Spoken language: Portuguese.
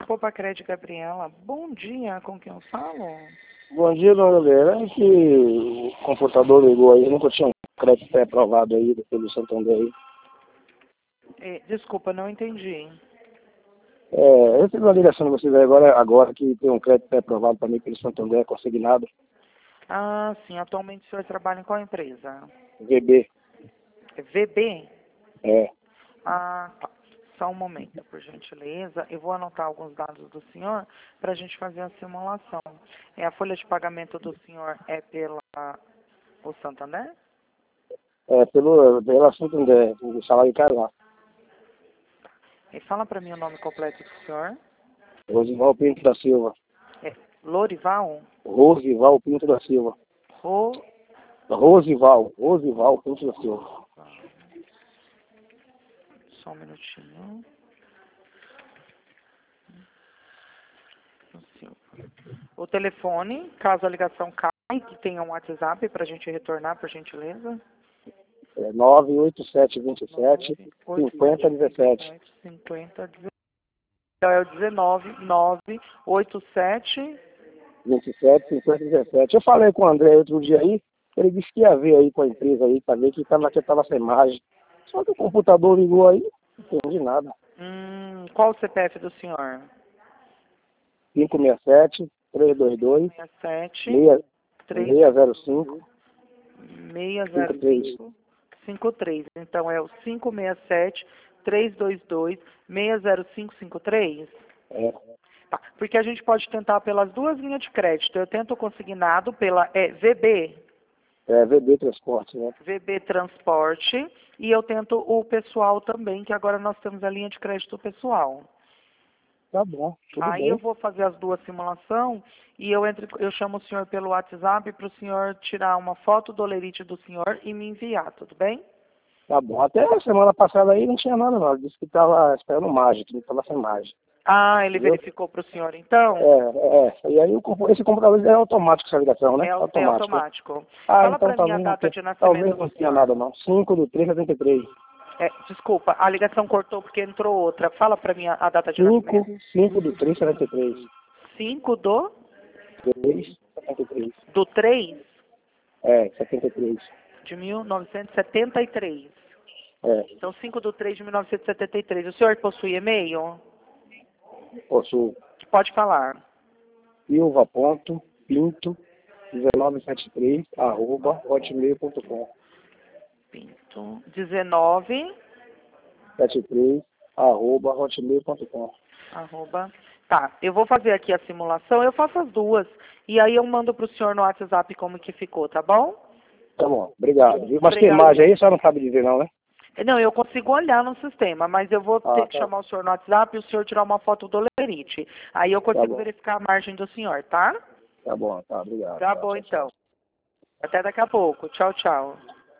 Poupa Crédito, Gabriela. Bom dia, com quem eu falo? Bom dia, dona Leila. É que o computador ligou aí, nunca tinha um crédito pré-aprovado aí pelo Santander aí. Desculpa, não entendi. Eu recebi uma ligação de vocês aí agora que tem um crédito pré-aprovado para mim pelo Santander, consignado, Ah, sim, atualmente o senhor trabalha em qual empresa? VB. VB? É, Ah, tá. Só um momento, por gentileza. Eu vou anotar alguns dados do senhor para a gente fazer a simulação. A folha de pagamento do senhor é o Santander? pela Santander, o salário cai lá. E fala para mim o nome completo do senhor. Rosival Pinto da Silva. É Lorival? Rosival Pinto da Silva. Ro... Rosival Pinto da Silva. Só um minutinho. O telefone, caso a ligação caia, que tenha um WhatsApp para a gente retornar, por gentileza. 98727 5017. Então é o 19987. 27 5017. Eu falei com o André outro dia aí, ele disse que ia ver aí com a empresa aí, para ver que estava sem margem. Só que o computador ligou aí, não entendi nada. Qual o CPF do senhor? 567 322 67 605 53. 60553. Então é o 567 322 60553. É, Tá. Porque a gente pode tentar pelas duas linhas de crédito. Eu tento o consignado pela VB. VB Transporte, né? VB Transporte, e eu tento o pessoal também, que agora nós temos a linha de crédito pessoal. Tá bom, tudo Aí bem. eu vou fazer as duas simulações e eu chamo o senhor pelo WhatsApp para o senhor tirar uma foto do olerite do senhor e me enviar, tudo bem? Tá bom. Até a semana passada aí não tinha nada não. Ele disse que estava esperando margem, que não estava sem margem. Ah, ele Entendeu? verificou para o senhor então? E aí esse computador é automático essa ligação, né? É automático. Fala Então para mim a talvez data de talvez nascimento não do tenha senhor. nada não. 5/3/73. Desculpa, a ligação cortou porque entrou outra. Fala para mim a data de nascimento. 5/3/73. 5 do 3/73. 3 73. de 1973. É, Então, 5/3 de 1973. O senhor possui e-mail? possuo. Pode falar. silva.pinto1973 Pinto 19 @hotmail.com. arroba. Tá, eu vou fazer aqui a simulação, eu faço as duas. E aí eu mando para o senhor no WhatsApp como que ficou, tá bom? Tá bom, obrigado. Mas tem Obrigado. imagem aí, só não sabe dizer não, né? Não, eu consigo olhar no sistema, mas eu vou ter que Tá. chamar o senhor no WhatsApp e o senhor tirar uma foto do lerite. Aí eu consigo bom. verificar a margem do senhor, tá? Tá bom, obrigado. Tá Tá, bom, tchau, tchau. então. Até daqui a pouco. Tchau, tchau.